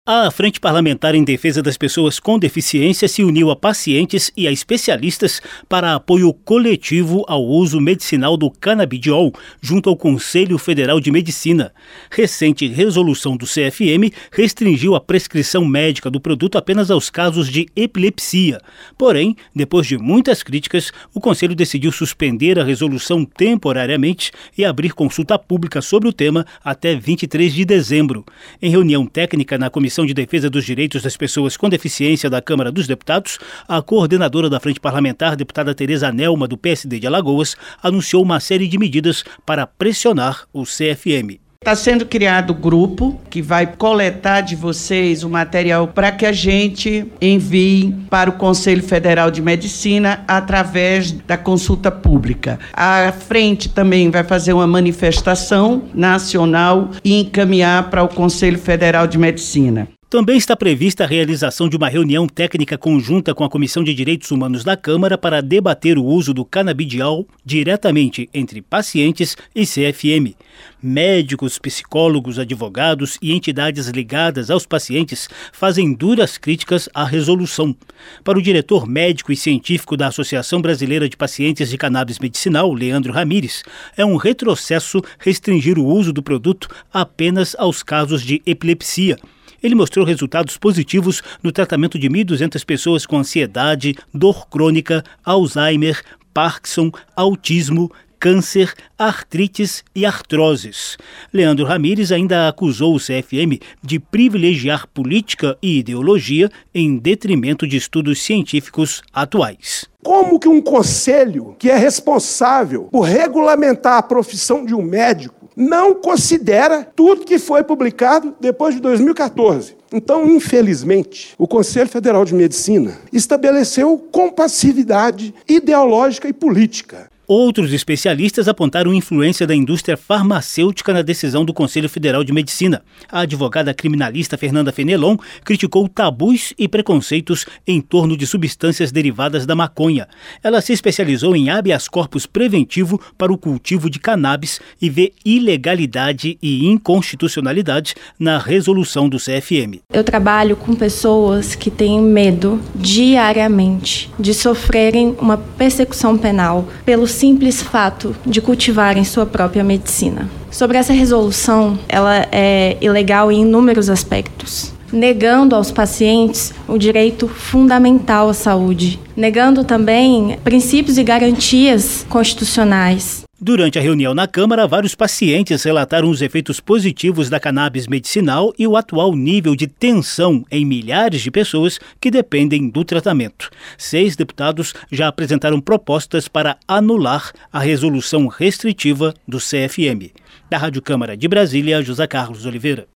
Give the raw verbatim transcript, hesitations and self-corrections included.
A Frente Parlamentar em Defesa das Pessoas com Deficiência se uniu a pacientes e a especialistas para apoio coletivo ao uso medicinal do canabidiol, junto ao Conselho Federal de Medicina. Recente resolução do C F M restringiu a prescrição médica do produto apenas aos casos de epilepsia. Porém, depois de muitas críticas, o Conselho decidiu suspender a resolução temporariamente e abrir consulta pública sobre o tema até vinte e três de dezembro. Em reunião técnica na Comissão de Defesa dos Direitos das Pessoas com Deficiência da Câmara dos Deputados, a coordenadora da Frente Parlamentar, deputada Tereza Nelma, do P S D de Alagoas, anunciou uma série de medidas para pressionar o C F M. Está sendo criado um grupo que vai coletar de vocês o material para que a gente envie para o Conselho Federal de Medicina através da consulta pública. A frente também vai fazer uma manifestação nacional e encaminhar para o Conselho Federal de Medicina. Também está prevista a realização de uma reunião técnica conjunta com a Comissão de Direitos Humanos da Câmara para debater o uso do canabidiol diretamente entre pacientes e C F M. Médicos, psicólogos, advogados e entidades ligadas aos pacientes fazem duras críticas à resolução. Para o diretor médico e científico da Associação Brasileira de Pacientes de Cannabis Medicinal, Leandro Ramires, é um retrocesso restringir o uso do produto apenas aos casos de epilepsia. Ele mostrou resultados positivos no tratamento de mil e duzentas pessoas com ansiedade, dor crônica, Alzheimer, Parkinson, autismo, câncer, artrites e artroses. Leandro Ramires ainda acusou o C F M de privilegiar política e ideologia em detrimento de estudos científicos atuais. Como que um conselho que é responsável por regulamentar a profissão de um médico não considera tudo que foi publicado depois de dois mil e quatorze. Então, infelizmente, o Conselho Federal de Medicina estabeleceu compassividade ideológica e política. Outros especialistas apontaram influência da indústria farmacêutica na decisão do Conselho Federal de Medicina. A advogada criminalista Fernanda Fenelon criticou tabus e preconceitos em torno de substâncias derivadas da maconha. Ela se especializou em habeas corpus preventivo para o cultivo de cannabis e vê ilegalidade e inconstitucionalidade na resolução do C F M. Eu trabalho com pessoas que têm medo diariamente de sofrerem uma persecução penal pelo simples fato de cultivarem sua própria medicina. Sobre essa resolução, ela é ilegal em inúmeros aspectos, negando aos pacientes o direito fundamental à saúde, negando também princípios e garantias constitucionais. Durante a reunião na Câmara, vários pacientes relataram os efeitos positivos da cannabis medicinal e o atual nível de tensão em milhares de pessoas que dependem do tratamento. Seis deputados já apresentaram propostas para anular a resolução restritiva do C F M. Da Rádio Câmara de Brasília, José Carlos Oliveira.